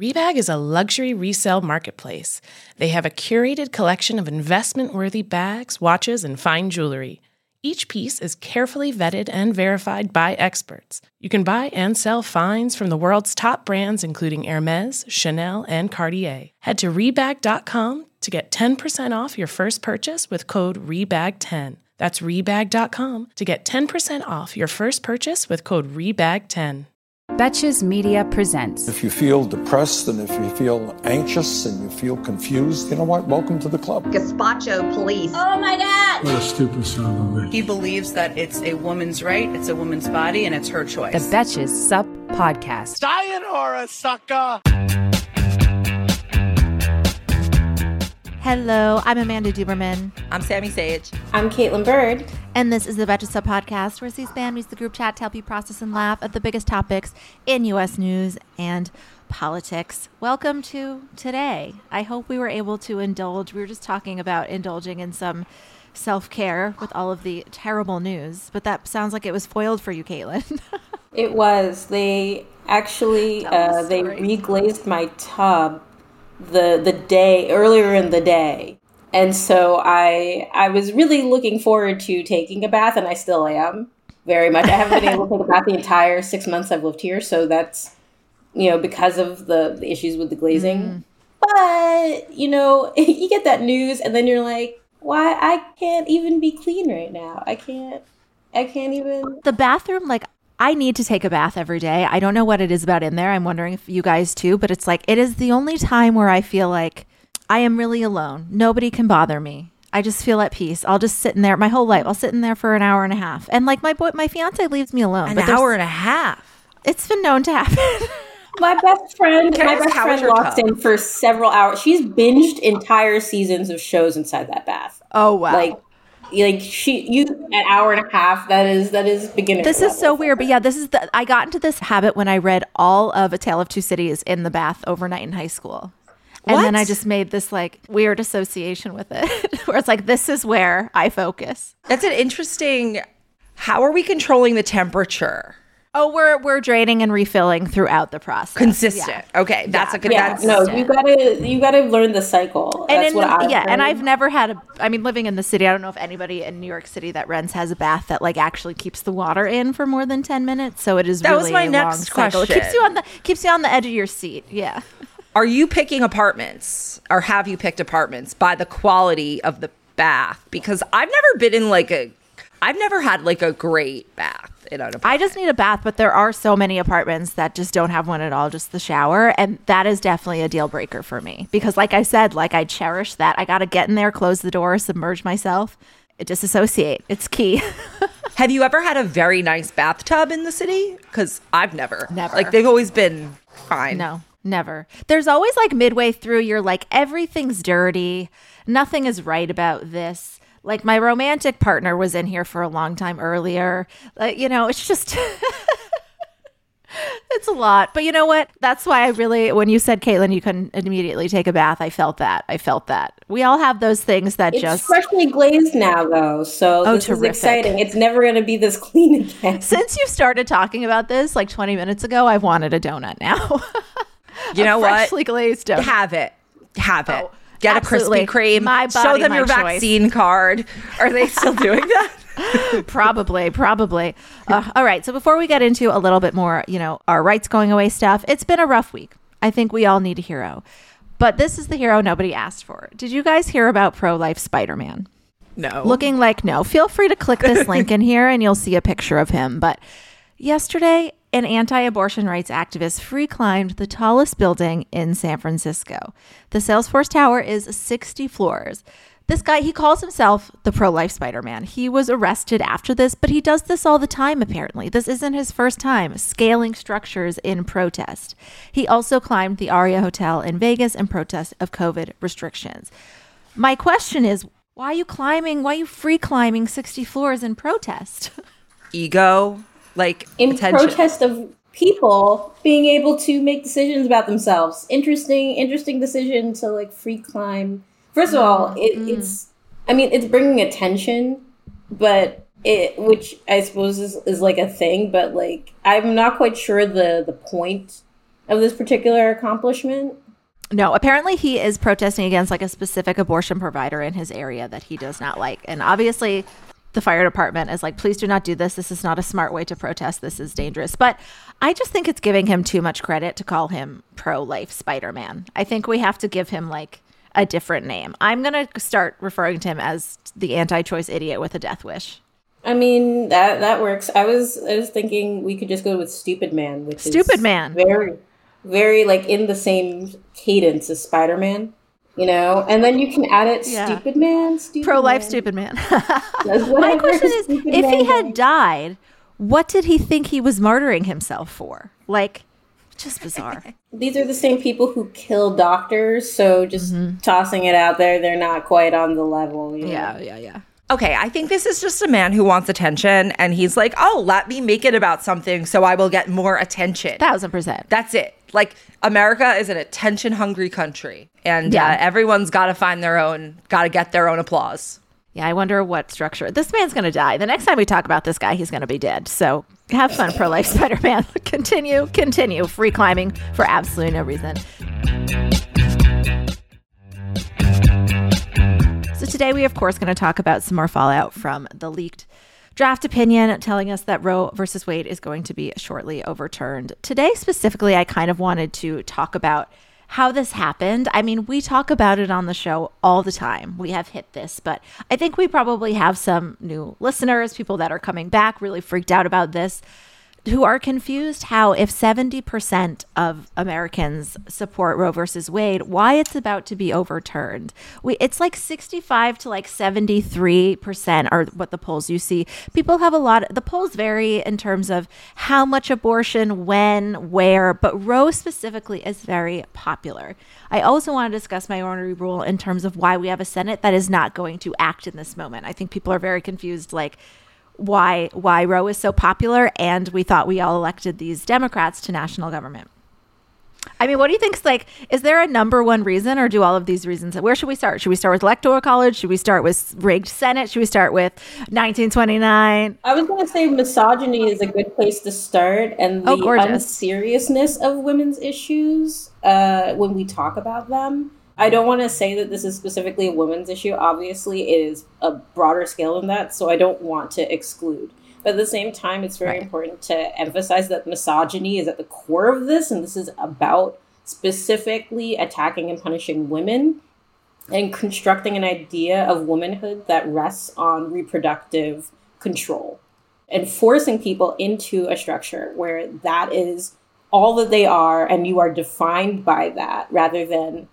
Rebag is a luxury resale marketplace. They have a curated collection of investment-worthy bags, watches, and fine jewelry. Each piece is carefully vetted and verified by experts. You can buy and sell finds from the world's top brands, including Hermes, Chanel, and Cartier. Head to Rebag.com to get 10% off your first purchase with code REBAG10. That's Rebag.com to get 10% off your first purchase with code REBAG10. Betches Media presents. If you feel depressed and if you feel anxious and you feel confused, you know what? Welcome to the club. Gazpacho police. Oh my God! What a stupid son of a bitch. He believes that it's a woman's right, it's a woman's body, and it's her choice. The Betches Sup Podcast. Sayonara, sucker! Hello, I'm Amanda Duberman. I'm Sammy Sage. I'm Caitlin Bird. And this is the Betches Sup Podcast, where C-SPAN meets the group chat to help you process and laugh at the biggest topics in U.S. news and politics. Welcome to today. I hope we were able to indulge. We were just talking about indulging in some self-care with all of the terrible news, but that sounds like it was foiled for you, Caitlin. It was. They actually, they reglazed my tub the day, earlier in the day. And so I was really looking forward to taking a bath, and I still am very much. I haven't been able to take a bath the entire 6 months I've lived here, so that's, because of the issues with the glazing. But, you get that news, and then you're like, why? I can't even be clean right now. I can't even. The bathroom, I need to take a bath every day. I don't know what it is about in there. I'm wondering if you guys too, but it's like, it is the only time where I feel like I am really alone. Nobody can bother me. I just feel at peace. I'll just sit in there my whole life. I'll sit in there for an hour and a half. And my fiance leaves me alone. An hour and a half? It's been known to happen. My best friend locked in for several hours. She's binged entire seasons of shows inside that bath. Oh, wow. An hour and a half, that is beginner. This is so weird, but yeah, I got into this habit when I read all of A Tale of Two Cities in the bath overnight in high school. And then I just made this weird association with it where it's like, this is where I focus. That's an interesting, how are we controlling the temperature? Oh, we're draining and refilling throughout the process. Consistent. Yeah. Okay. That's a good, you gotta learn the cycle. And I've never had living in the city, I don't know if anybody in New York City that rents has a bath that actually keeps the water in for more than 10 minutes. So it is that really was my a next long question. Cycle. It keeps you on the edge of your seat. Yeah. Are you picking apartments, or have you picked apartments by the quality of the bath? Because I've never been in I've never had a great bath in an apartment. I just need a bath, but there are so many apartments that just don't have one at all, just the shower. And that is definitely a deal breaker for me. Because like I said, I cherish that. I got to get in there, close the door, submerge myself, disassociate. It's key. Have you ever had a very nice bathtub in the city? Because I've never. Never. They've always been fine. No. Never. There's always midway through, you're everything's dirty. Nothing is right about this. My romantic partner was in here for a long time earlier. It's just, it's a lot. But you know what? That's why when you said, Caitlin, you couldn't immediately take a bath, I felt that. We all have those things that it's freshly glazed now, though. So this is exciting. It's never going to be this clean again. Since you started talking about this 20 minutes ago, I've wanted a donut now. You know what? Freshly glazed donut. Have it. Oh, get absolutely. a Krispy Kreme. My body, show them your choice. vaccine card. Are they still doing that? Probably. All right. So before we get into a little bit more, our rights going away stuff, it's been a rough week. I think we all need a hero. But this is the hero nobody asked for. Did you guys hear about pro-life Spider-Man? No. Looking like no. Feel free to click this link in here and you'll see a picture of him. But yesterday, an anti-abortion rights activist free climbed the tallest building in San Francisco. The Salesforce Tower is 60 floors. This guy, he calls himself the pro-life Spider-Man. He was arrested after this, but he does this all the time, apparently. This isn't his first time scaling structures in protest. He also climbed the Aria Hotel in Vegas in protest of COVID restrictions. My question is, why are you free climbing 60 floors in protest? Ego. In attention. protest of people being able to make decisions about themselves. Interesting decision to free climb. First of all, it's bringing attention, but which I suppose is a thing, but I'm not quite sure the point of this particular accomplishment? No, apparently he is protesting against like a specific abortion provider in his area that he does not like. And obviously the fire department is like, please do not do this. This is not a smart way to protest. This is dangerous. But I just think it's giving him too much credit to call him pro-life Spider-Man. I think we have to give him like a different name. I'm going to start referring to him as the anti-choice idiot with a death wish. I mean, that works. I was thinking we could just go with Stupid Man, which Stupid is Man. very, very like in the same cadence as Spider-Man, you know? And then you can add it, Stupid Man, Stupid Pro-life Man. Stupid Man. My question is, if he had died, what did he think he was martyring himself for? Like, just bizarre. These are the same people who kill doctors, so just tossing it out there, they're not quite on the level. You know? Yeah. Okay, I think this is just a man who wants attention, and he's like, oh, let me make it about something so I will get more attention. 1000%. That's it. Like, America is an attention-hungry country, and everyone's got to get their own applause. Yeah, I wonder what structure. This man's going to die. The next time we talk about this guy, he's going to be dead. So have fun, pro-life Spider-Man. Continue. Free climbing for absolutely no reason. So today we, of course, going to talk about some more fallout from the leaked draft opinion telling us that Roe versus Wade is going to be shortly overturned. Today, specifically, I kind of wanted to talk about how this happened. I mean, we talk about it on the show all the time. We have hit this, but I think we probably have some new listeners, people that are coming back, really freaked out about this, who are confused how if 70% of Americans support Roe versus Wade, why it's about to be overturned. It's like 65 to like 73% are what the polls you see. People have the polls vary in terms of how much abortion, when, where, but Roe specifically is very popular. I also want to discuss minority rule in terms of why we have a Senate that is not going to act in this moment. I think people are very confused, like, why Roe is so popular, and we thought we all elected these Democrats to national government. I mean, what do you think? Like, is there a number one reason, or do all of these reasons? Where should we start? Should we start with Electoral College? Should we start with rigged Senate? Should we start with 1929? I was going to say misogyny is a good place to start, and the unseriousness of women's issues when we talk about them. I don't want to say that this is specifically a women's issue. Obviously, it is a broader scale than that, so I don't want to exclude. But at the same time, it's very important to emphasize that misogyny is at the core of this, and this is about specifically attacking and punishing women and constructing an idea of womanhood that rests on reproductive control and forcing people into a structure where that is all that they are, and you are defined by that rather than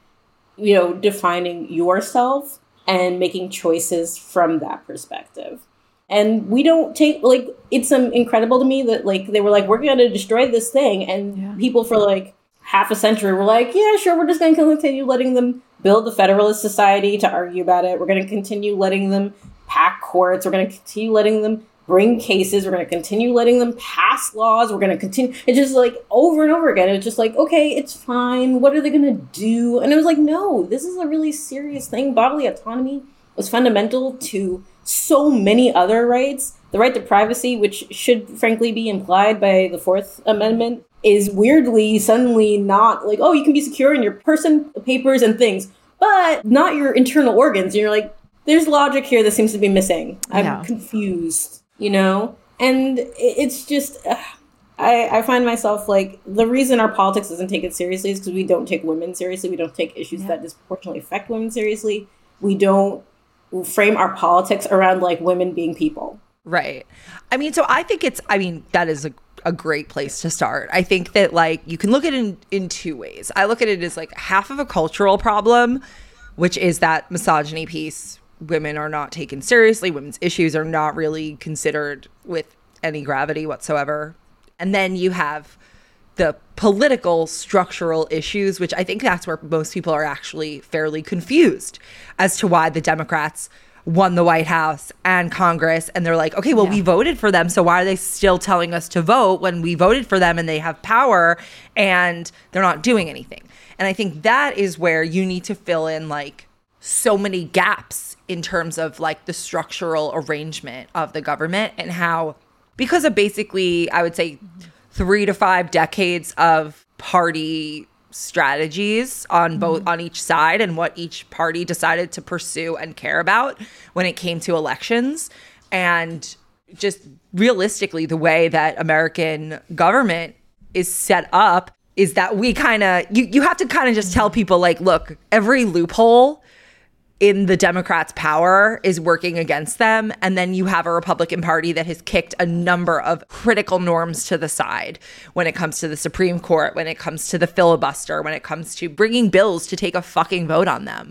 defining yourself and making choices from that perspective. And we don't take, like, it's incredible to me that, like, they were like, we're going to destroy this thing. And people for, like, half a century were like, yeah, sure, we're just going to continue letting them build the Federalist Society to argue about it. We're going to continue letting them pack courts. We're going to continue letting them bring cases. We're going to continue letting them pass laws. We're going to continue. It's just like over and over again. It's just like, okay, it's fine. What are they going to do? And it was like, no, this is a really serious thing. Bodily autonomy was fundamental to so many other rights. The right to privacy, which should frankly be implied by the Fourth Amendment, is weirdly suddenly not like, oh, you can be secure in your person, papers, and things, but not your internal organs. And you're like, there's logic here that seems to be missing. I'm confused. And it's just, I find myself like, the reason our politics doesn't take it seriously is because we don't take women seriously. We don't take issues that disproportionately affect women seriously. We don't frame our politics around like women being people. Right. I mean, so I think that is a great place to start. I think that like you can look at it in two ways. I look at it as like half of a cultural problem, which is that misogyny piece. Women are not taken seriously. Women's issues are not really considered with any gravity whatsoever. And then you have the political structural issues, which I think that's where most people are actually fairly confused as to why the Democrats won the White House and Congress. And they're like, okay, well, we voted for them. So why are they still telling us to vote when we voted for them and they have power and they're not doing anything? And I think that is where you need to fill in like so many gaps in terms of like the structural arrangement of the government and how, because of basically, I would say 3 to 5 decades of party strategies on both on each side and what each party decided to pursue and care about when it came to elections. And just realistically, the way that American government is set up is that we kind of, you have to kind of just tell people, like, look, every loophole in the Democrats' power is working against them. And then you have a Republican Party that has kicked a number of critical norms to the side when it comes to the Supreme Court, when it comes to the filibuster, when it comes to bringing bills to take a fucking vote on them.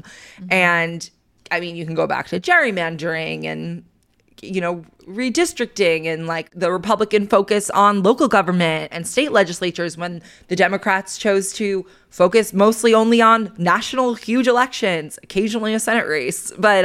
And I mean, you can go back to gerrymandering and, you know, redistricting and like the Republican focus on local government and state legislatures when the Democrats chose to focus mostly only on national huge elections, occasionally a Senate race. But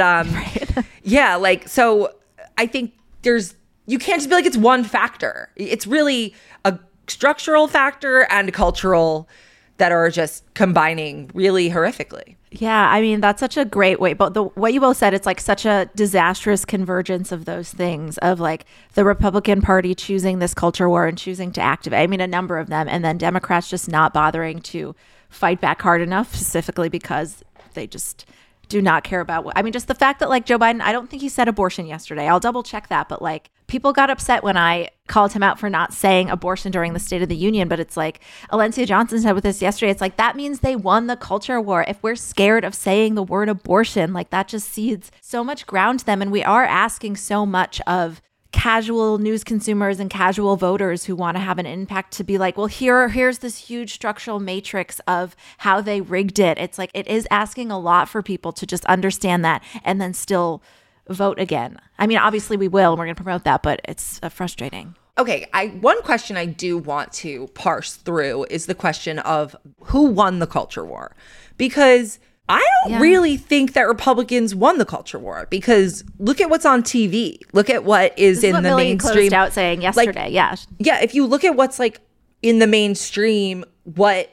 yeah, like, so I think you can't just be like, it's one factor. It's really a structural factor and cultural that are just combining really horrifically. Yeah, I mean, that's such a great way. But what you both said, it's like such a disastrous convergence of those things, of like the Republican Party choosing this culture war and choosing to activate, I mean, a number of them, and then Democrats just not bothering to fight back hard enough, specifically because they just do not care about I mean, just the fact that like Joe Biden, I don't think he said abortion yesterday. I'll double check that. But like people got upset when I called him out for not saying abortion during the State of the Union. But it's like Alencia Johnson said with this yesterday. It's like that means they won the culture war. If we're scared of saying the word abortion, like that just cedes so much ground to them. And we are asking so much of casual news consumers and casual voters who want to have an impact to be like, well, here's this huge structural matrix of how they rigged it. It's like it is asking a lot for people to just understand that and then still vote again. I mean, obviously we will, and we're going to promote that, but it's frustrating. Okay, one question I do want to parse through is the question of who won the culture war. Because I don't really think that Republicans won the culture war, because look at what's on TV. Look at what is in the Millie mainstream. Closed out saying yesterday, yeah, if you look at what's like in the mainstream, what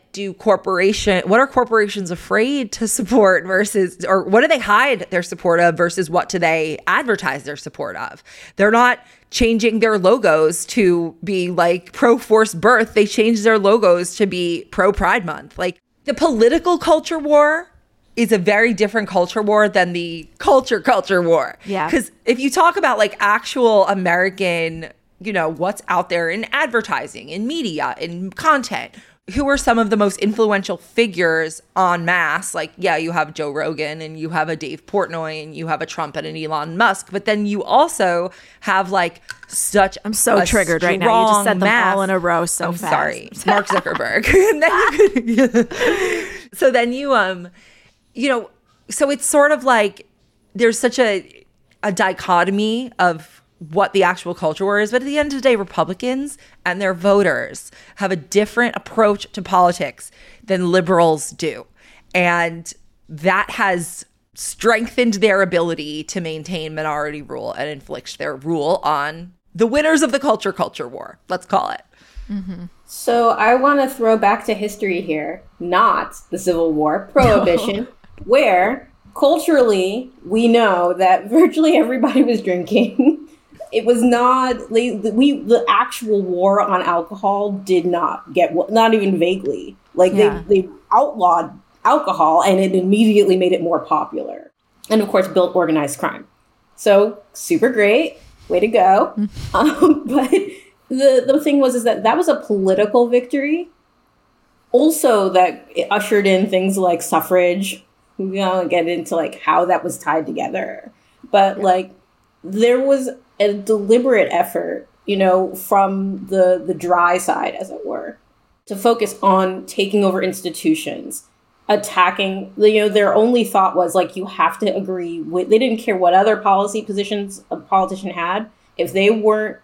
are corporations afraid to support versus, or what do they hide their support of versus what do they advertise their support of? They're not changing their logos to be like pro forced birth. They changed their logos to be pro Pride Month. Like the political culture war is a very different culture war than the culture war. Yeah. Because if you talk about like actual American, you know, what's out there in advertising, in media, in content, who are some of the most influential figures en masse? Like, yeah, you have Joe Rogan and you have a Dave Portnoy and you have a Trump and an Elon Musk, but then you also have like such I'm so triggered right now. You just said them all in a row so fast. Sorry, Mark Zuckerberg. And then so then you know, so it's sort of like there's such a dichotomy of what the actual culture war is. But at the end of the day, Republicans and their voters have a different approach to politics than liberals do. And that has strengthened their ability to maintain minority rule and inflict their rule on the winners of the culture war, let's call it. Mm-hmm. So I want to throw back to history here, not the Civil War, Prohibition, where culturally we know that virtually everybody was drinking. It was not, the actual war on alcohol did not get, not even vaguely. Like they outlawed alcohol and it immediately made it more popular. And of course built organized crime. So super great, way to go. But the thing is that was a political victory. Also that it ushered in things like suffrage. We don't get into like how that was tied together. But like there was a deliberate effort, you know, from the dry side, as it were, to focus on taking over institutions, attacking, you know, their only thought was like, you have to agree with, they didn't care what other policy positions a politician had. If they weren't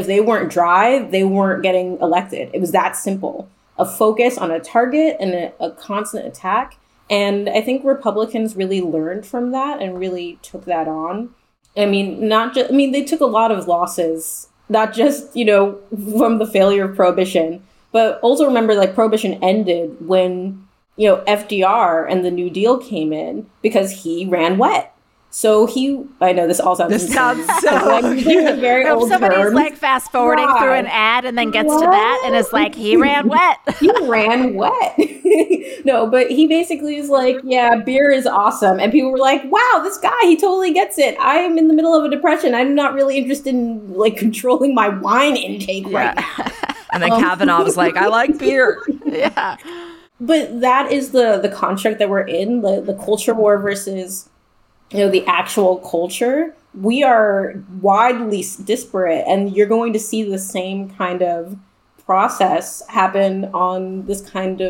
dry, they weren't getting elected. It was that simple. A focus on a target and a constant attack. And I think Republicans really learned from that and really took that on. I mean, they took a lot of losses, not just, you know, from the failure of Prohibition, but also remember like Prohibition ended when, you know, FDR and the New Deal came in because he ran wet. So I know this all sounds This insane. sounds so I'm using a very If old somebody's term. like fast forwarding through an ad and then gets to that and is like, he ran wet. He ran wet. No, but he basically is like, yeah, beer is awesome. And people were like, wow, this guy, he totally gets it. I am in the middle of a depression. I'm not really interested in like controlling my wine intake right now. And then Kavanaugh was like, I like beer. Yeah. But that is the construct that we're in, the culture war versus, the actual culture. We are widely disparate, and you're going to see the same kind of process happen on this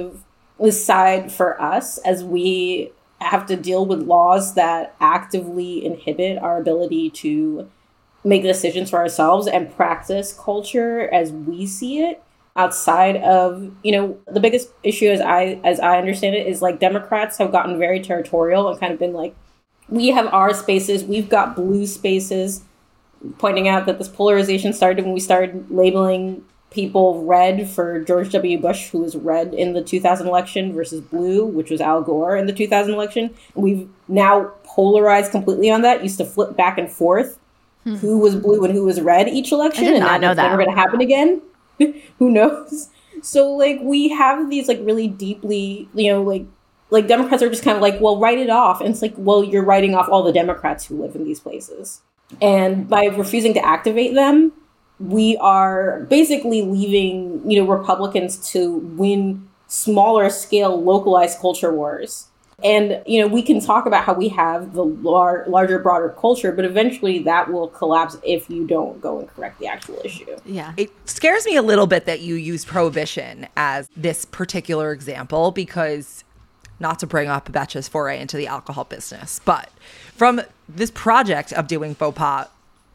side for us as we have to deal with laws that actively inhibit our ability to make decisions for ourselves and practice culture as we see it. Outside of, the biggest issue as I understand it is like Democrats have gotten very territorial and kind of been like, we have our spaces, we've got blue spaces, pointing out that this polarization started when we started labeling people red for George W. Bush, who was red in the 2000 election, versus blue, which was Al Gore in the 2000 election. We've now polarized completely on that. Used to flip back and forth who was blue and who was red each election. I did not and know that's that. never going to happen again. Who knows? So like we have these like really deeply, like Democrats are just kind of like, well, write it off. And it's like, well, you're writing off all the Democrats who live in these places. And by refusing to activate them, we are basically leaving, Republicans to win smaller scale localized culture wars. And, we can talk about how we have the larger, broader culture, but eventually that will collapse if you don't go and correct the actual issue. Yeah. It scares me a little bit that you use prohibition as this particular example because, not to bring up Betch's foray into the alcohol business, but from this project of doing faux pas,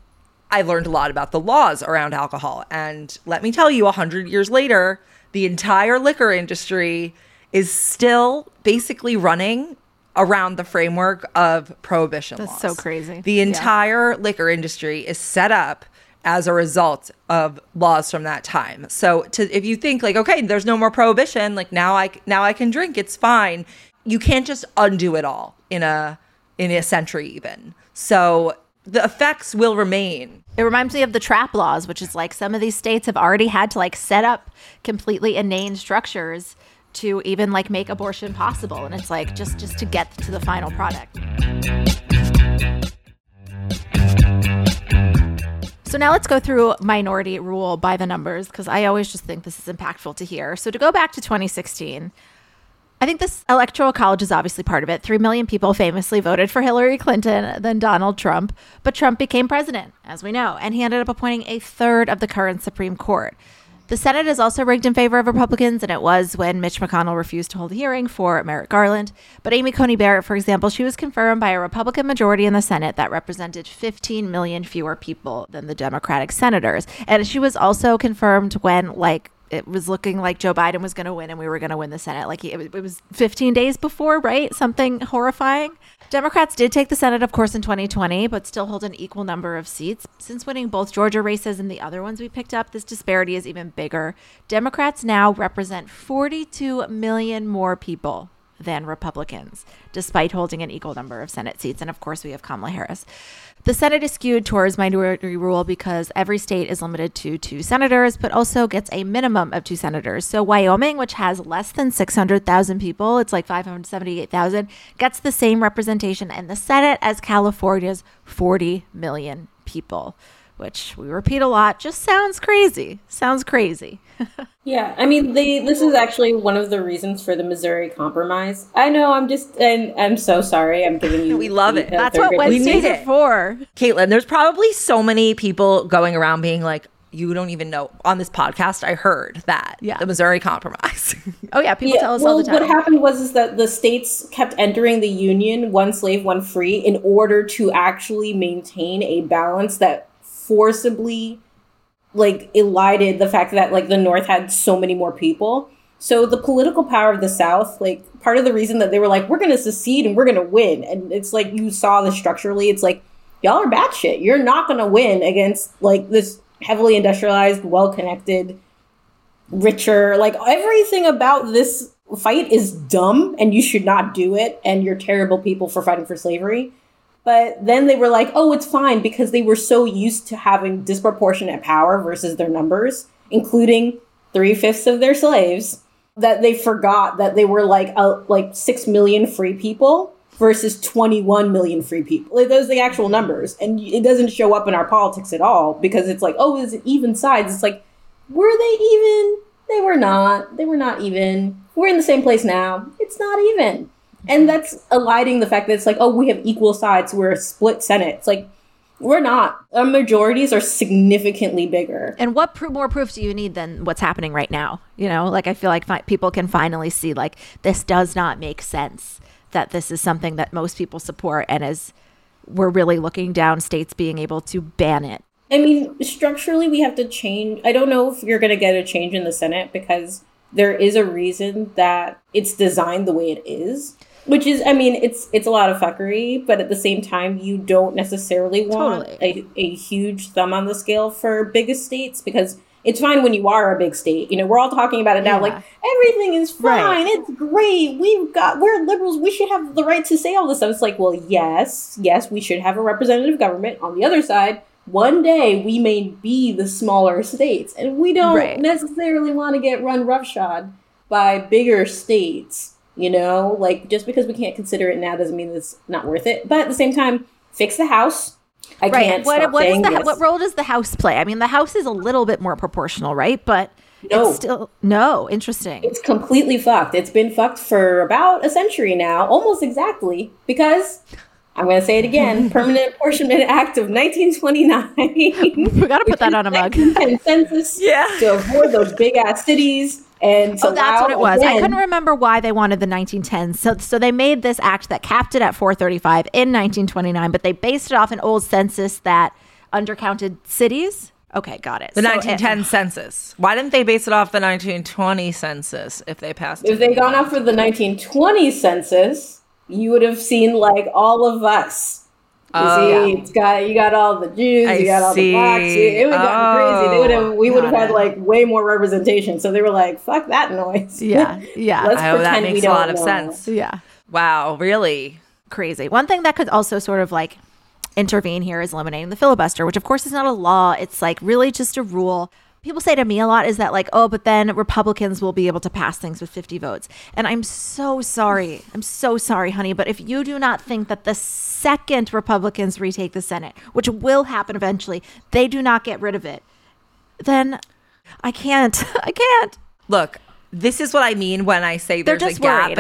I learned a lot about the laws around alcohol. And let me tell you, 100 years later, the entire liquor industry is still basically running around the framework of prohibition laws. That's so crazy. The entire liquor industry is set up as a result of laws from that time. So if you think like, okay, there's no more prohibition, like now I can drink, it's fine. You can't just undo it all in a century even. So the effects will remain. It reminds me of the trap laws, which is like some of these states have already had to like set up completely inane structures to even like make abortion possible. And it's like just to get to the final product. So now let's go through minority rule by the numbers, because I always just think this is impactful to hear. So to go back to 2016, I think this electoral college is obviously part of it. 3 million people famously voted for Hillary Clinton, then Donald Trump. But Trump became president, as we know, and he ended up appointing a third of the current Supreme Court. The Senate is also rigged in favor of Republicans, and it was when Mitch McConnell refused to hold a hearing for Merrick Garland. But Amy Coney Barrett, for example, she was confirmed by a Republican majority in the Senate that represented 15 million fewer people than the Democratic senators. And she was also confirmed when, it was looking like Joe Biden was going to win and we were going to win the Senate. It was 15 days before, right? Something horrifying. Democrats did take the Senate, of course, in 2020, but still hold an equal number of seats. Since winning both Georgia races and the other ones we picked up, this disparity is even bigger. Democrats now represent 42 million more people than Republicans, despite holding an equal number of Senate seats. And of course, we have Kamala Harris. The Senate is skewed towards minority rule because every state is limited to 2 senators, but also gets a minimum of 2 senators. So Wyoming, which has less than 600,000 people, it's like 578,000, gets the same representation in the Senate as California's 40 million people, which we repeat a lot, just sounds crazy. Sounds crazy. Yeah, I mean, this is actually one of the reasons for the Missouri Compromise. I know, I'm so sorry. I'm giving you. We love it. That's what Wednesdays are for. Caitlin, there's probably so many people going around being like, you don't even know. On this podcast, I heard that. Yeah. The Missouri Compromise. Oh, yeah. People tell us all the time. What happened was that the states kept entering the Union, one slave, one free, in order to actually maintain a balance that forcibly elided the fact that the North had so many more people. So the political power of the South, part of the reason that they were like, we're going to secede and we're going to win. And it's like, you saw this structurally. It's like, y'all are batshit. You're not going to win against this heavily industrialized, well-connected, richer, everything about this fight is dumb and you should not do it. And you're terrible people for fighting for slavery. But then they were like, oh, it's fine, because they were so used to having disproportionate power versus their numbers, including 3/5 of their slaves, that they forgot that they were like 6 million free people versus 21 million free people. Like, those are the actual numbers. And it doesn't show up in our politics at all, because it's like, oh, is it even sides? It's like, were they even? They were not. They were not even. We're in the same place now. It's not even. And that's eliding the fact that it's like, oh, we have equal sides. We're a split Senate. It's like, we're not. Our majorities are significantly bigger. And what more proof do you need than what's happening right now? You know, like, I feel like people can finally see, like, this does not make sense, that this is something that most people support, and as we're really looking down states being able to ban it. I mean, structurally, we have to change. I don't know if you're going to get a change in the Senate, because there is a reason that it's designed the way it is. Which is, I mean, it's a lot of fuckery, but at the same time, you don't necessarily want a huge thumb on the scale for biggest states, because it's fine when you are a big state. You know, we're all talking about it now, like, everything is fine, right. It's great, we're liberals, we should have the right to say all this stuff. It's like, well, yes, we should have a representative government. On the other side, one day we may be the smaller states, and we don't necessarily want to get run roughshod by bigger states. You know, like, just because we can't consider it now doesn't mean it's not worth it. But at the same time, fix the House. I can't stop saying this. What role does the House play? I mean, the House is a little bit more proportional, right? But it's still, interesting. It's completely fucked. It's been fucked for about a century now, almost exactly, because, I'm going to say it again, Permanent Apportionment Act of 1929. We got to put that on a mug. Census to avoid those big-ass cities. And so that's what it was. I couldn't remember why they wanted the 1910s. So they made this act that capped it at 435 in 1929, but they based it off an old census that undercounted cities. Okay, got it. The 1910 census. Why didn't they base it off the 1920 census if they passed it? If they'd gone off for the 1920 census, you would have seen, like, all of us. You got all the Jews, you got all the blacks. It would have gotten crazy. We would have had, like, way more representation. So they were like, "Fuck that noise." Yeah. Let's pretend that makes we don't a lot of know. sense. Yeah. Wow, really crazy. One thing that could also sort of like intervene here is eliminating the filibuster, which of course is not a law. It's like really just a rule. People say to me a lot is that like, oh, but then Republicans will be able to pass things with 50 votes. And I'm so sorry. I'm so sorry, honey. But if you do not think that the second Republicans retake the Senate, which will happen eventually, they do not get rid of it, then I can't. Look, this is what I mean when I say there's a gap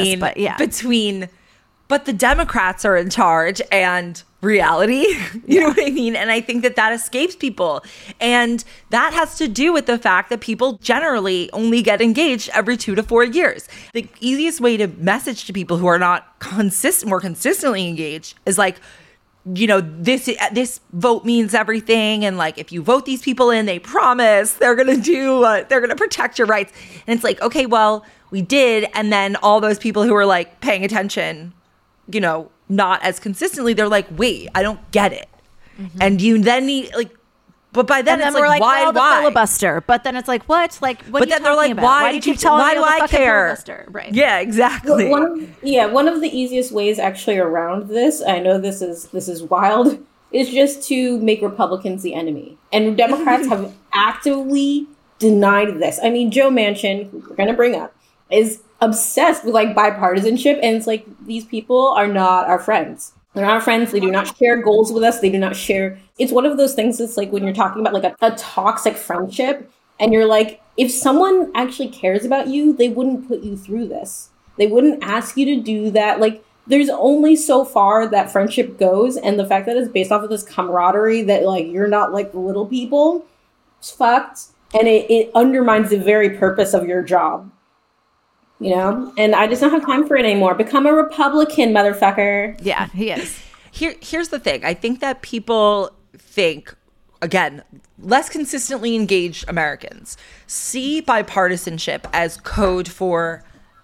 but the Democrats are in charge and reality, you know what I mean? And I think that escapes people. And that has to do with the fact that people generally only get engaged every 2 to 4 years. The easiest way to message to people who are not more consistently engaged is like, you know, this vote means everything. And like, if you vote these people in, they promise they're going to protect your rights. And it's like, okay, well, we did. And then all those people who are like paying attention, you know, not as consistently, they're like, wait, I don't get it. Mm-hmm. And you then need like, but by then it's like, why? The filibuster. But then it's like, what? Like, what? But then they're like, about? Why do I care? Right? Yeah, exactly. One of the easiest ways actually around this, I know this is wild, is just to make Republicans the enemy. And Democrats have actively denied this. I mean, Joe Manchin, who we're going to bring up, is obsessed with like bipartisanship, and it's like, these people are not our friends. They're not our friends. They do not share goals with us. They do not share. It's one of those things that's like when you're talking about like a toxic friendship, and you're like, if someone actually cares about you, they wouldn't put you through this. They wouldn't ask you to do that. Like, there's only so far that friendship goes, and the fact that it's based off of this camaraderie that like you're not like the little people, it's fucked, and it undermines the very purpose of your job. You know, and I just don't have time for it anymore. Become a Republican, motherfucker. Yeah, he is. Here's the thing. I think that people think, again, less consistently engaged Americans see bipartisanship as code for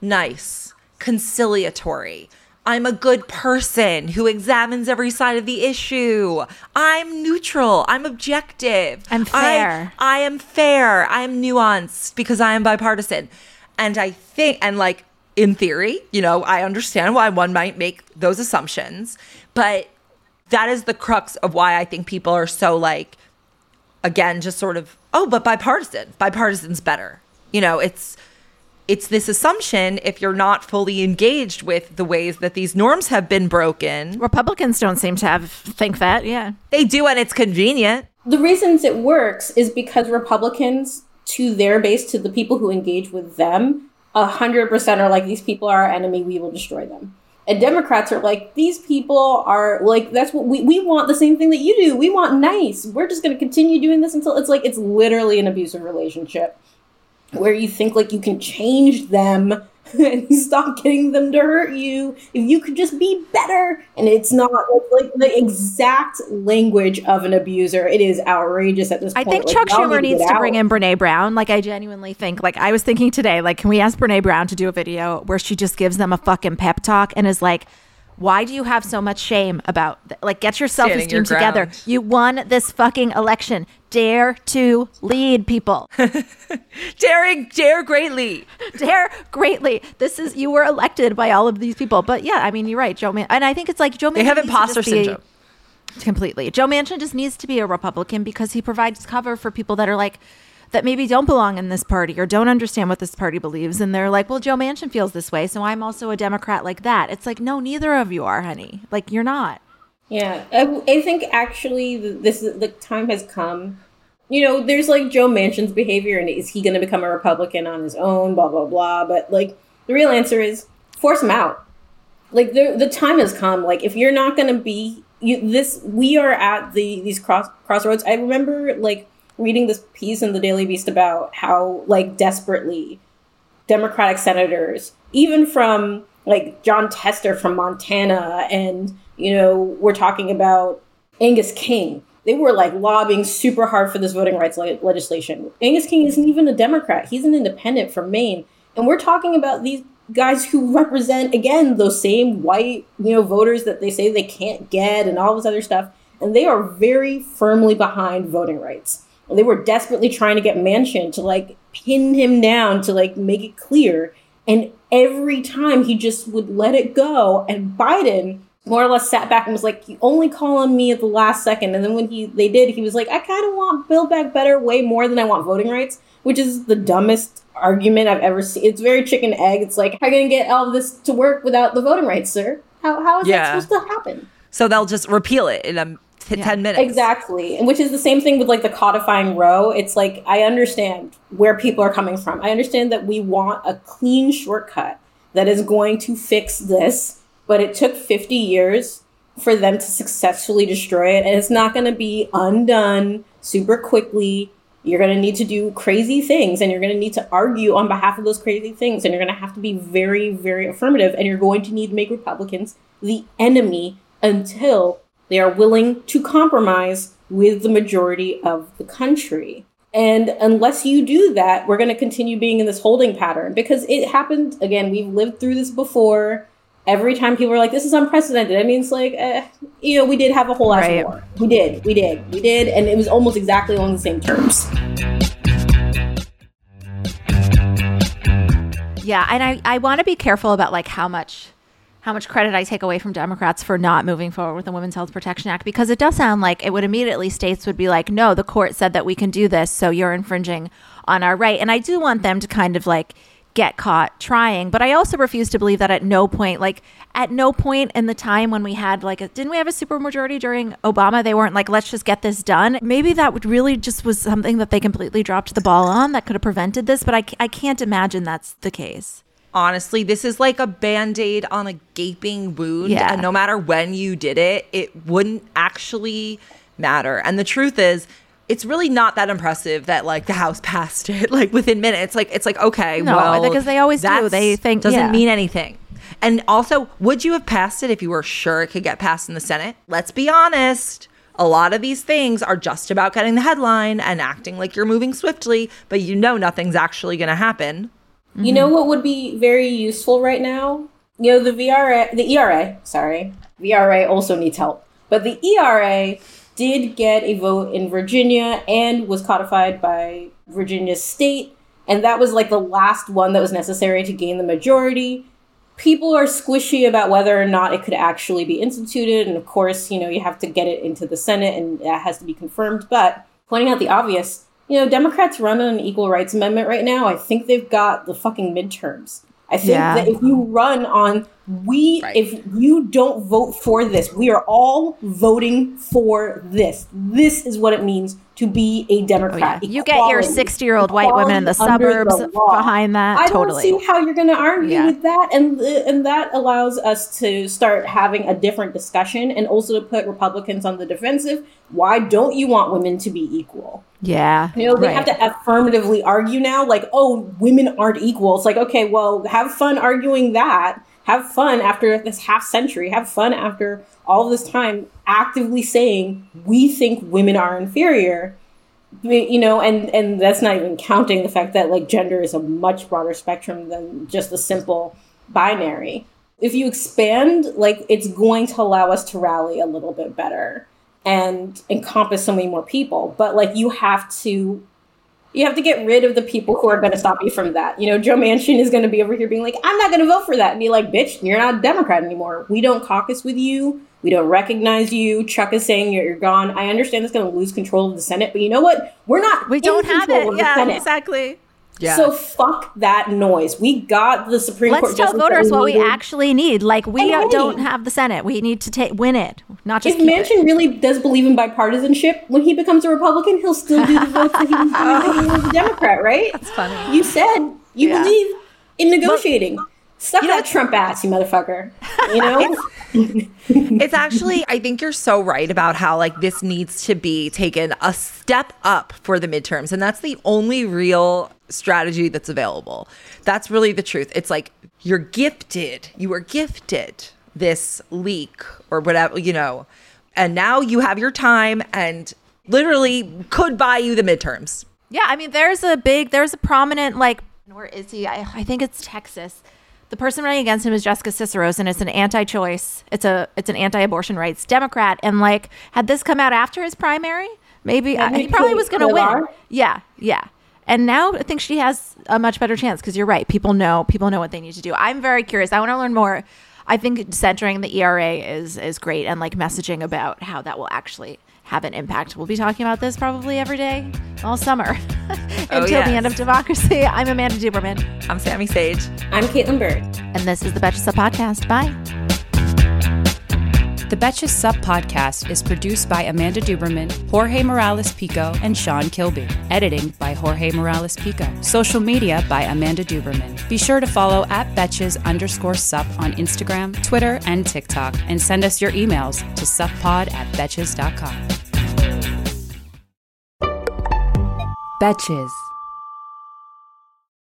nice, conciliatory. I'm a good person who examines every side of the issue. I'm neutral. I'm objective. I'm fair. I am fair. I am nuanced because I am bipartisan. And I think, and like in theory, you know, I understand why one might make those assumptions, but That is the crux of why I think people are so like, again, just sort of, oh, but bipartisan. Bipartisan's better. You know, it's this assumption, if you're not fully engaged with the ways that these norms have been broken. Republicans don't seem to think that, yeah. They do, and it's convenient. The reasons it works is because Republicans, to their base, to the people who engage with them, 100% are like, these people are our enemy, we will destroy them. And Democrats are like, these people are like, that's what we want, the same thing that you do. We want nice. We're just going to continue doing this until it's like, it's literally an abusive relationship where you think like you can change them and stop getting them to hurt you if you could just be better. And it's not like the exact language of an abuser. It is outrageous at this point. I think Chuck Schumer needs to bring in Brene Brown. Like, I genuinely think, like, I was thinking today, like, can we ask Brene Brown to do a video where she just gives them a fucking pep talk and is like, why do you have so much shame about, like, get your self-esteem together. You won this fucking election. Dare to lead, people. Dare greatly. Dare greatly. You were elected by all of these people. But yeah, I mean, you're right, Joe Manchin. And I think it's like Joe Manchin. They have imposter syndrome. Completely. Joe Manchin just needs to be a Republican because he provides cover for people that are like, that maybe don't belong in this party or don't understand what this party believes. And they're like, well, Joe Manchin feels this way, so I'm also a Democrat like that. It's like, no, neither of you are, honey. Like, you're not. Yeah, I think actually the time has come. You know, there's like Joe Manchin's behavior, and is he going to become a Republican on his own, blah, blah, blah. But like, the real answer is force him out. Like, the time has come. Like, if you're not going to be we are at these crossroads. I remember like reading this piece in the Daily Beast about how like desperately Democratic senators, even from like John Tester from Montana, and, you know, we're talking about Angus King. They were like lobbying super hard for this voting rights legislation. Angus King isn't even a Democrat. He's an independent from Maine. And we're talking about these guys who represent, again, those same white, you know, voters that they say they can't get and all this other stuff. And they are very firmly behind voting rights. And they were desperately trying to get Manchin to like pin him down, to like make it clear. And every time he just would let it go. And Biden more or less sat back and was like, you only call on me at the last second. And then when they did, he was like, I kind of want Build Back Better way more than I want voting rights, which is the dumbest argument I've ever seen. It's very chicken egg. It's like, how are you going to get all of this to work without the voting rights, sir? How is that supposed to happen? So they'll just repeal it in 10 minutes. Exactly. And which is the same thing with like the codifying Roe. It's like, I understand where people are coming from. I understand that we want a clean shortcut that is going to fix this, but it took 50 years for them to successfully destroy it. And it's not going to be undone super quickly. You're going to need to do crazy things, and you're going to need to argue on behalf of those crazy things. And you're going to have to be very, very affirmative. And you're going to need to make Republicans the enemy until they are willing to compromise with the majority of the country. And unless you do that, we're going to continue being in this holding pattern, because it happened. Again, we've lived through this before. Every time people are like, this is unprecedented. I mean, it's like, you know, we did have a whole ass war. We did. And it was almost exactly along the same terms. Yeah. And I want to be careful about like how much credit I take away from Democrats for not moving forward with the Women's Health Protection Act, because it does sound like it would immediately, states would be like, no, the court said that we can do this, so you're infringing on our right. And I do want them to kind of like get caught trying, but I also refuse to believe that at no point in the time when we had didn't we have a supermajority during Obama? They weren't like, let's just get this done. Maybe that would really just was something that they completely dropped the ball on that could have prevented this, but I can't imagine that's the case. Honestly, this is like a Band-Aid on a gaping wound. Yeah. And no matter when you did it, it wouldn't actually matter. And the truth is, it's really not that impressive that like the House passed it like within minutes. Like, it's like, okay, no, well, because they always do. They think doesn't mean anything. And also, would you have passed it if you were sure it could get passed in the Senate? Let's be honest. A lot of these things are just about getting the headline and acting like you're moving swiftly, but you know nothing's actually going to happen. You know what would be very useful right now? You know, the VRA also needs help. But the ERA did get a vote in Virginia and was codified by Virginia state. And that was like the last one that was necessary to gain the majority. people are squishy about whether or not it could actually be instituted. And of course, you have to get it into the Senate and that has to be confirmed. But pointing out the obvious, Democrats run on an equal rights amendment right now. I think they've got the fucking midterms. I think that if you run on if you don't vote for this, we are all voting for this. This is what it means to be a Democrat. Oh, yeah. You get your 60-year-old white women in the suburbs behind that. I totally. don't see how you're going to argue with that. And that allows us to start having a different discussion and also to put Republicans on the defensive. Why don't you want women to be equal? Yeah. They have to affirmatively argue now, like, oh, women aren't equal. It's like, okay, well, have fun arguing that. Have fun after this half century. Have fun after all this time actively saying we think women are inferior. And that's not even counting the fact that like gender is a much broader spectrum than just a simple binary. If you expand, like, it's going to allow us to rally a little bit better and encompass so many more people. But like you have to get rid of the people who are going to stop you from that. Joe Manchin is going to be over here being like, I'm not going to vote for that. And be like, bitch, you're not a Democrat anymore. We don't caucus with you. We don't recognize you. Chuck is saying you're gone. I understand it's going to lose control of the Senate. But you know what? We don't have it. Yeah, exactly. Yeah. So fuck that noise. We got the Supreme Court. Let's tell voters what we actually need. Like, we don't have the Senate. We need to win it, not just if Manchin really does believe in bipartisanship, when he becomes a Republican, he'll still do the votes that he was doing when he was a Democrat, right? That's funny. You said you believe in negotiating. Suck that Trump ass, you motherfucker. It's actually, I think you're so right about how like this needs to be taken a step up for the midterms. And that's the only real strategy that's available. That's really the truth. It's like you were gifted this leak or whatever, and now you have your time and literally could buy you the midterms. Yeah. I mean, there's a prominent, like, where is he? I think it's Texas. The person running against him is Jessica Ciceros, and it's an anti-choice. It's an anti-abortion rights Democrat. And like, had this come out after his primary, maybe he probably was going to win. Yeah. And now I think she has a much better chance because you're right. People know what they need to do. I'm very curious. I want to learn more. I think centering the ERA is great, and like messaging about how that will actually have an impact. We'll be talking about this probably every day all summer until the end of democracy. I'm Amanda Duberman. I'm Sammy Sage. I'm Caitlin Bird. And this is the Betches Sup Podcast. Bye. The Betches Sup Podcast is produced by Amanda Duberman, Jorge Morales-Pico, and Sean Kilby. Editing by Jorge Morales-Pico. Social media by Amanda Duberman. Be sure to follow @Betches_Sup on Instagram, Twitter, and TikTok, and send us your emails to suppod@betches.com. Betches.